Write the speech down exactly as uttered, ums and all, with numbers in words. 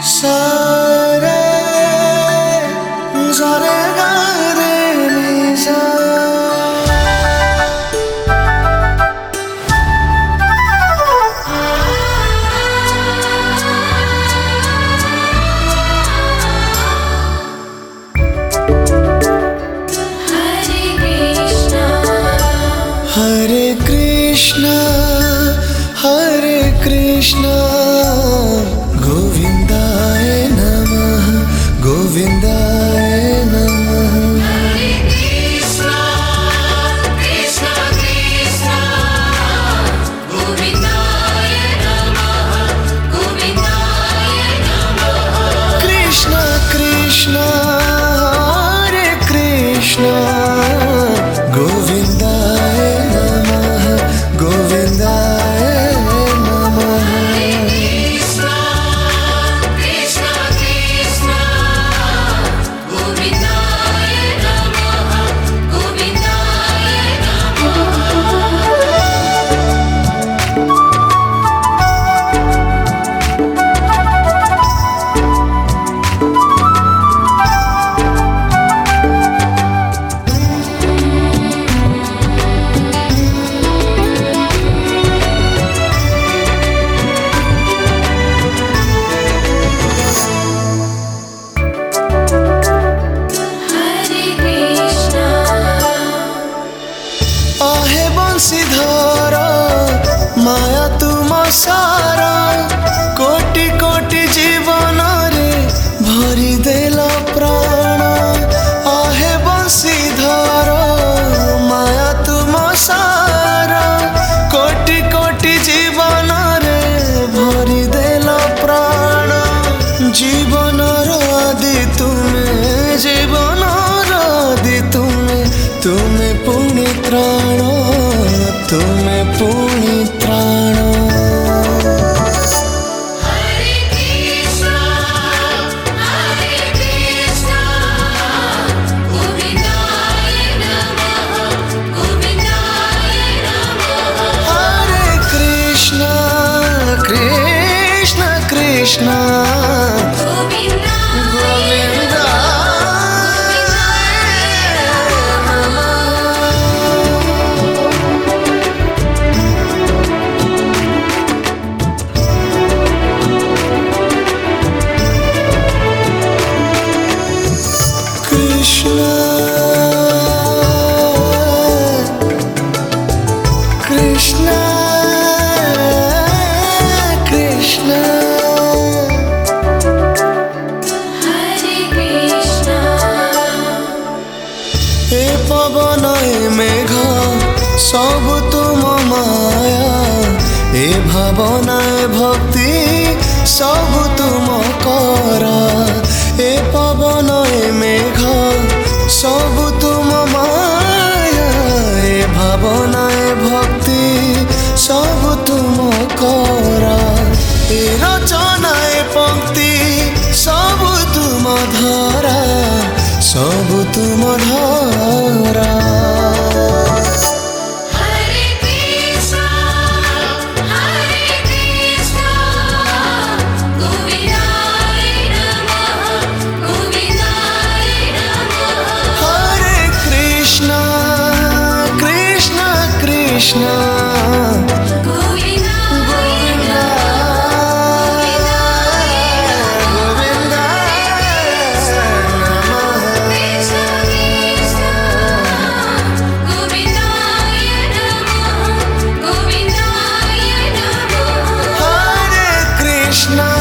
सारे सारे गा रे नि सा। हरे कृष्णा हरे कृष्णा गोविंदाय नमः गोविंदाय नमः। हरे कृष्णा कृष्णा कृष्णा गोविंदाय नमः गोविंदाय नमः। कृष्ण कृष्ण हरे कृष्ण गोविंदाय नमः गोविंदाय नमः। कृष्णा कृष्णा कृष्णा गोविंदाय नमः गोविंदाय नमः। हरे कृष्णा आहे बंशीधर माया तुम सारा कोटि कोटि जीवन रे भरी देला प्राण। आहे बंशीधर माया तुम सारा कोटि कोटि जीवन रे भरी देला प्राण। जीवन आदि तुमे जीवन आदि तुमे तुमे पुण्य त्राण तुमे पुण्य त्राण। हरे कृष्णा हरे कृष्णा गोविंदाय नमः गोविंदाय नमः। हरे कृष्ण कृष्ण कृष्ण गोविंदाय कृष्ण कृष्ण कृष्ण। हरे कृष्णा हे पवन हे मेघ सब तुम माया हे भावना हे भक्ति सब तुम कर। हे पवन हे मेघ सब तुम माया हे भावना हे भक्ति सब तुम कर। हे रचना हे पंक्ति सब तुम धरा सब तुम धरा। हरे कृष्णा हरे कृष्णा गोविंदाय नमः गोविंदाय नमः। हरे कृष्ण कृष्ण कृष्ण कृष्ण